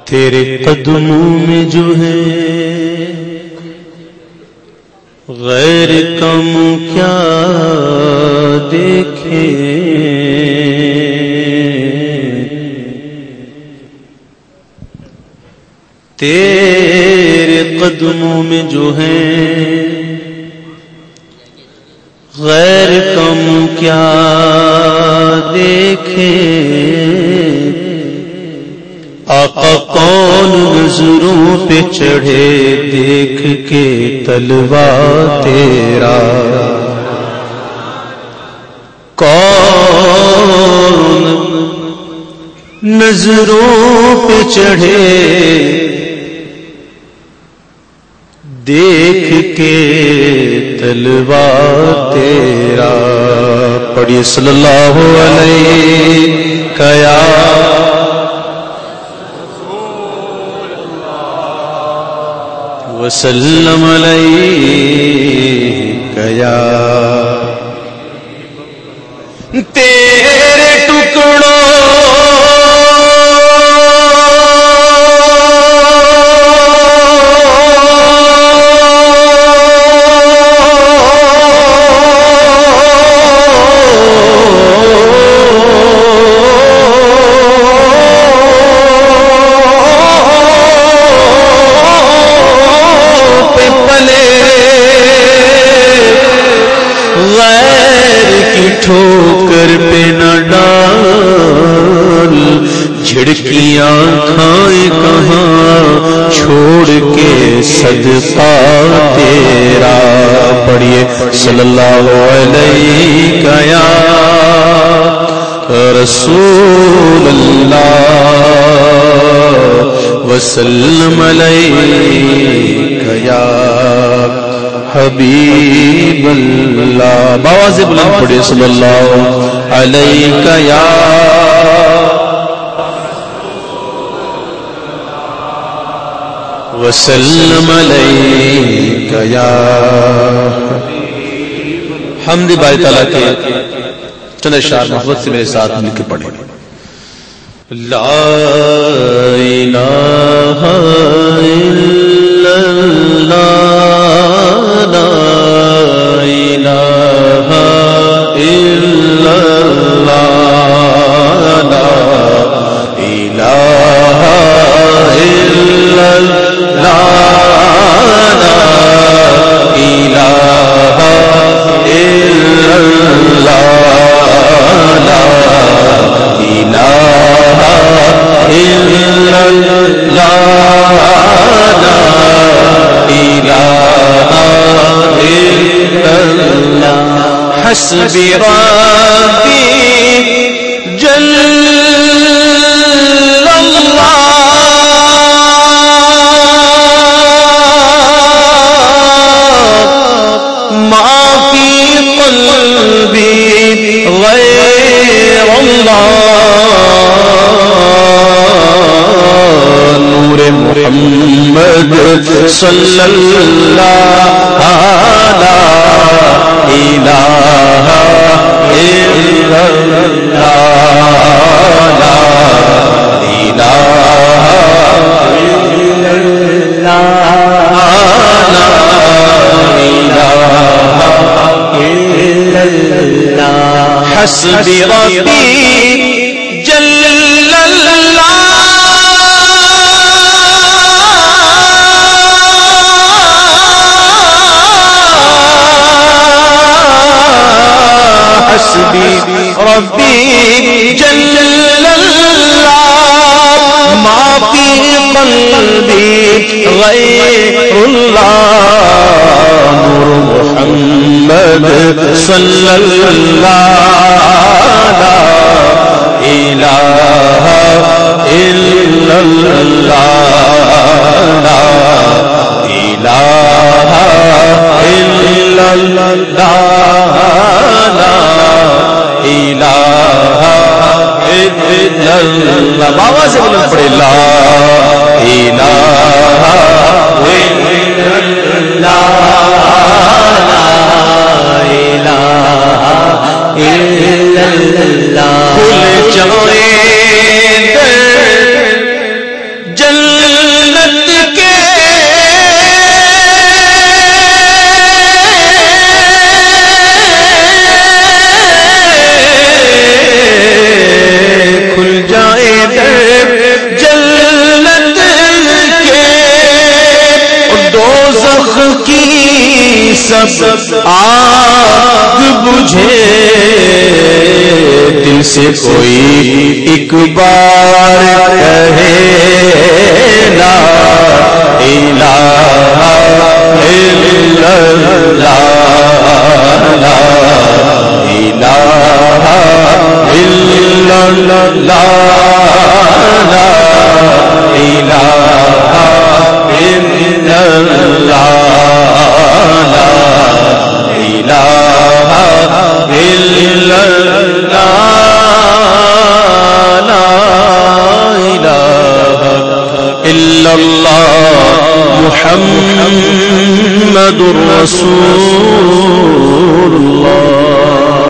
تیرے قدموں میں جو ہے غیر کم کیا دیکھیں، تیرے قدموں میں جو ہے غیر کم کیا دیکھیں، آقا کون نظروں پہ چڑھے دیکھ کے تلوا تیرا، کون نظروں پہ چڑھے دیکھ کے تلوا تیرا۔ پڑھیے صلی اللہ علیہ یا وسلم علیہ یا تیرے ٹکڑوں ٹھوکر پہ نہ ڈال، جھڑکیاں کھائیں کہاں چھوڑ کے صدقہ تیرا۔ پڑھیے صلی اللہ علیہ یا رسول اللہ وسلم علیہ یا حبیب اللہ۔ باواز بلند پڑھے صلی اللہ علیہ یا وسلم علیہ یا حمد باری تعالیٰ کے چند اشعار محبت سے میرے ساتھ مل کے پڑھیں۔ لا الہ الا اللہ، لا الہ الا اللہ، لا الہ الا اللہ، لا الہ الا اللہ، لا الہ الا اللہ، لا الہ الا اللہ، حسبی ربی جل اللہ، ما فی قلبی غیر اللہ، نور محمد صلی اللہ لا الہ الا اللہ، لا الہ الا اللہ، لا الہ الا اللہ، حسبی ربی جل اللہ، حسبی ربی جل اللہ، ما فی قلبی غیر اللہ، نور محمد صلی اللہ، لا الہ الا اللہ، لا الہ الا اللہ، لا الہ الا اللہ، بابا سے بلند پڑے لا الہ الا اللہ، لا الہ الا اللہ، بھول جائیں سب آگ بجھے دل سے کوئی ایک بار کہے لا الہ الا اللہ لا الہ الا اللہ لا الہ الا اللہ لا الہ الا اللہ لا الہ الا اللہ محمد رسول